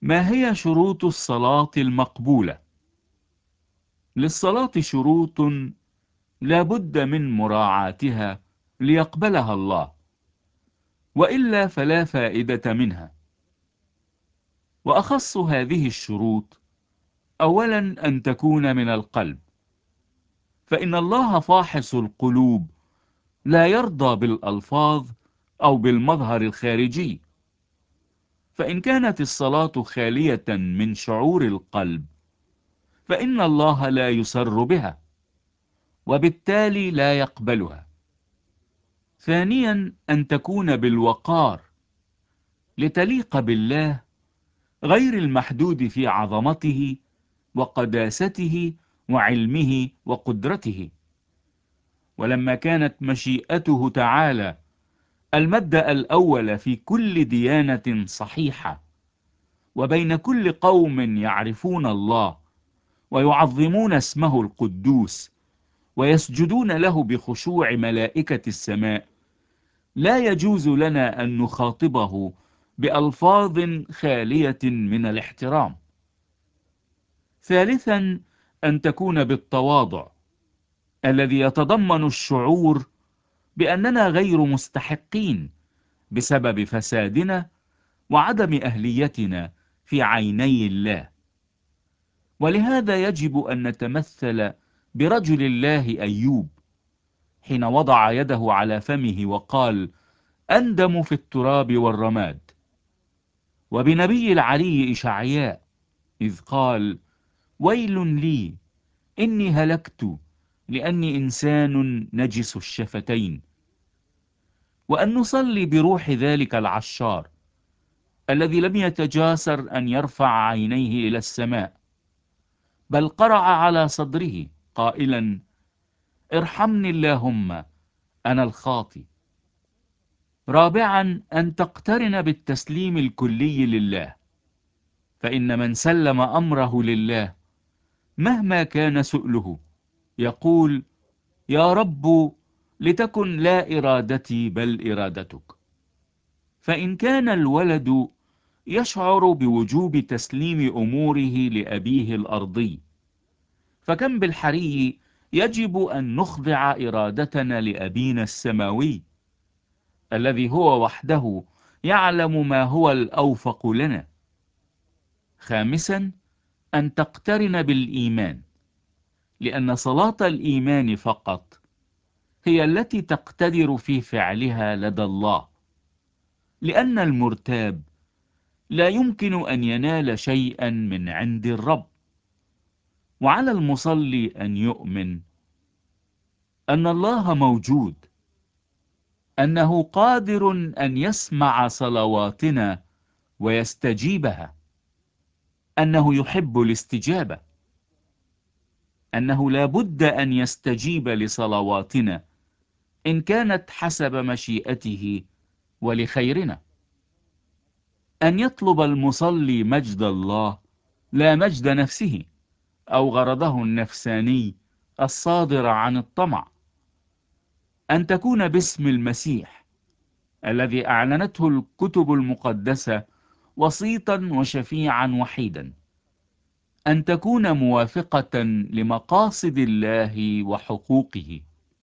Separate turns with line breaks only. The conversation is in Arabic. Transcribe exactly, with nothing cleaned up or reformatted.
ما هي شروط الصلاة المقبولة؟ للصلاة شروط لا بد من مراعاتها ليقبلها الله، وإلا فلا فائدة منها. وأخص هذه الشروط: أولا، أن تكون من القلب، فإن الله فاحص القلوب، لا يرضى بالألفاظ أو بالمظهر الخارجي. فإن كانت الصلاة خالية من شعور القلب، فإن الله لا يسر بها، وبالتالي لا يقبلها. ثانيا، أن تكون بالوقار، لتليق بالله غير المحدود في عظمته وقداسته وعلمه وقدرته. ولما كانت مشيئته تعالى المبدأ الأول في كل ديانة صحيحة، وبين كل قوم يعرفون الله ويعظمون اسمه القدوس ويسجدون له بخشوع ملائكة السماء، لا يجوز لنا أن نخاطبه بألفاظ خالية من الاحترام. ثالثا، أن تكون بالتواضع الذي يتضمن الشعور بأننا غير مستحقين بسبب فسادنا وعدم أهليتنا في عيني الله. ولهذا يجب أن نتمثل برجل الله أيوب، حين وضع يده على فمه وقال: أندم في التراب والرماد. وبنبي العلي إشعياء، إذ قال: ويل لي إني هلكت لأني إنسان نجس الشفتين. وأن نصلي بروح ذلك العشار الذي لم يتجاسر أن يرفع عينيه إلى السماء، بل قرع على صدره قائلا: ارحمني اللهم أنا الخاطي. رابعا، أن تقترن بالتسليم الكلي لله، فإن من سلم أمره لله مهما كان سؤله يقول: يا رب، لتكن لا إرادتي بل إرادتك. فإن كان الولد يشعر بوجوب تسليم أموره لأبيه الأرضي، فكم بالحري يجب أن نخضع إرادتنا لأبينا السماوي، الذي هو وحده يعلم ما هو الأوفق لنا. خامسا، أن تقترن بالإيمان، لأن صلاة الإيمان فقط هي التي تقتدر في فعلها لدى الله، لأن المرتاب لا يمكن أن ينال شيئا من عند الرب. وعلى المصلي أن يؤمن أن الله موجود، أنه قادر أن يسمع صلواتنا ويستجيبها، أنه يحب الاستجابة، أنه لا بد أن يستجيب لصلواتنا إن كانت حسب مشيئته ولخيرنا. أن يطلب المصلي مجد الله لا مجد نفسه أو غرضه النفساني الصادر عن الطمع. أن تكون باسم المسيح الذي أعلنته الكتب المقدسة وسيطا وشفيعا وحيدا. أن تكون موافقة لمقاصد الله وحقوقه.